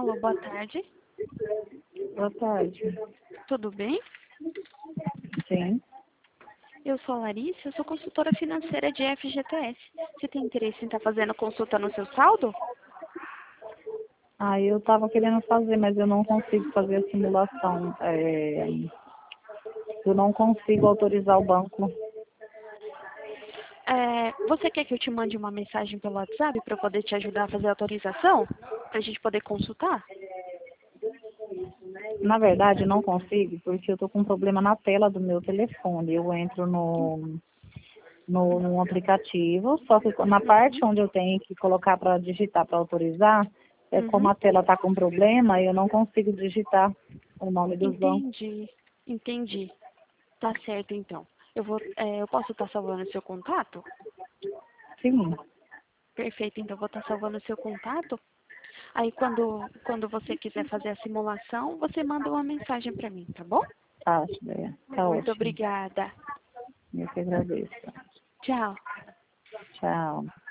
Alô, boa tarde. Boa tarde. Tudo bem? Sim. Eu sou a Larissa, eu sou consultora financeira de FGTS. Você tem interesse em estar fazendo consulta no seu saldo? Eu estava querendo fazer, mas eu não consigo fazer a simulação. Eu não consigo autorizar o banco. Você quer que eu te mande uma mensagem pelo WhatsApp para eu poder te ajudar a fazer a autorização? Para a gente poder consultar? Na verdade, eu não consigo, porque eu estou com um problema na tela do meu telefone. Eu entro no aplicativo, só que na parte onde eu tenho que colocar para digitar, para autorizar, como Uhum. a tela está com problema, eu não consigo digitar o nome dos bancos. Entendi. Tá certo, então. Eu posso estar salvando o seu contato? Sim, Perfeito, então eu vou estar salvando o seu contato. Aí quando você quiser fazer a simulação, você manda uma mensagem para mim, tá bom? tá, tá Muito ótimo. obrigada. Eu que agradeço. Tchau. Tchau.